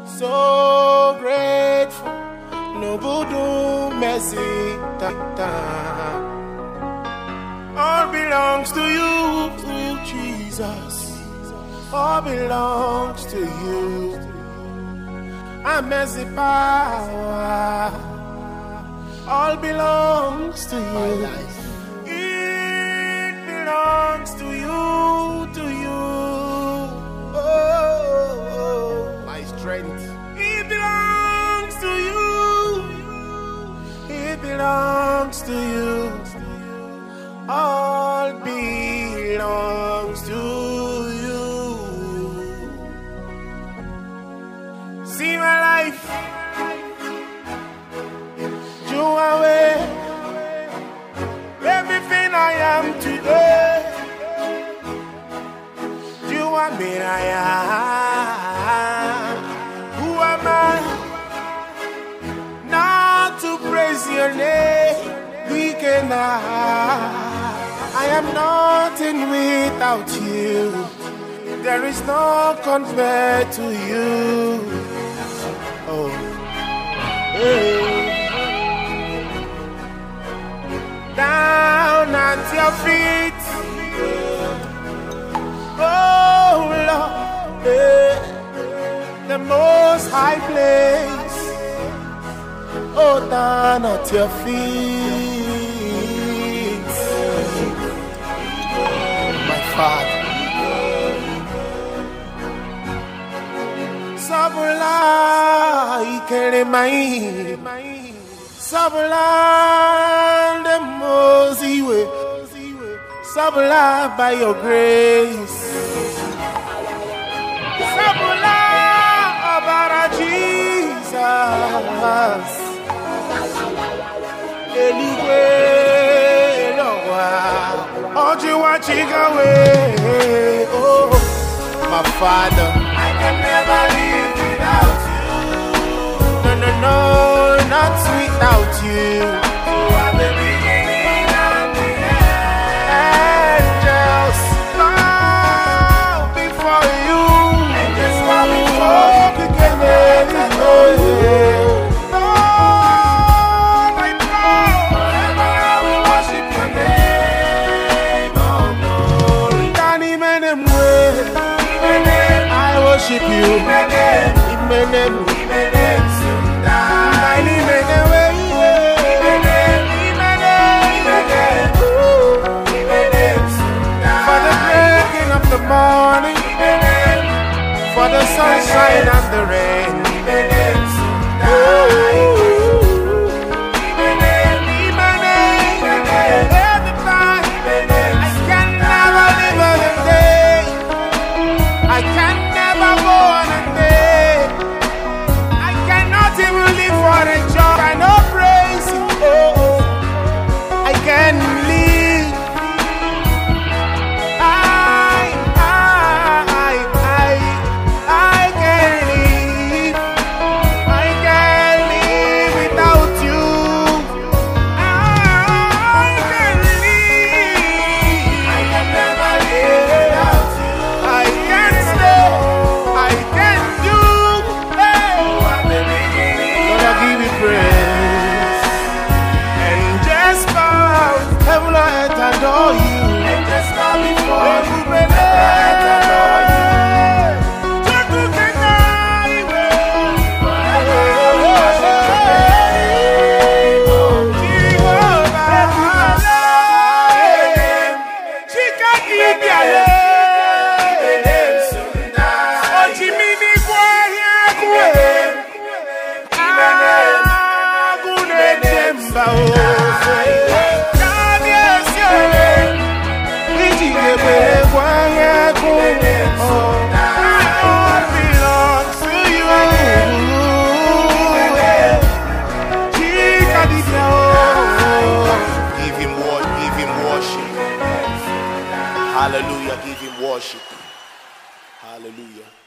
So grateful, no voodoo mercy. All belongs to you, Jesus. All belongs to you. Amazing power. All belongs to you. It belongs to you, to you. Oh, my strength. It belongs to you. It belongs to you. All belongs to you. See my life. You are away. Everything I am today. You are me, I am. Who am I? Not to praise your name. We cannot. I am nothing without you. There is no compare to you. Oh, hey. Down at your feet. Oh Lord, hey. The most high place. Oh, down at your feet. Father, Sabula ikeremai, Sabula the Mosiwe, Sabula by your grace, Sabula about Jesus, Anyway, no all you watching away, oh, my Father, I can never live without you. No, no, no, not without you. You are the beginning and the end. Angels bow before you. Angels bow before you. Worship you, Imenem, for the breaking of the morning, for the sunshine and the rain. Hallelujah, give him worship. Hallelujah.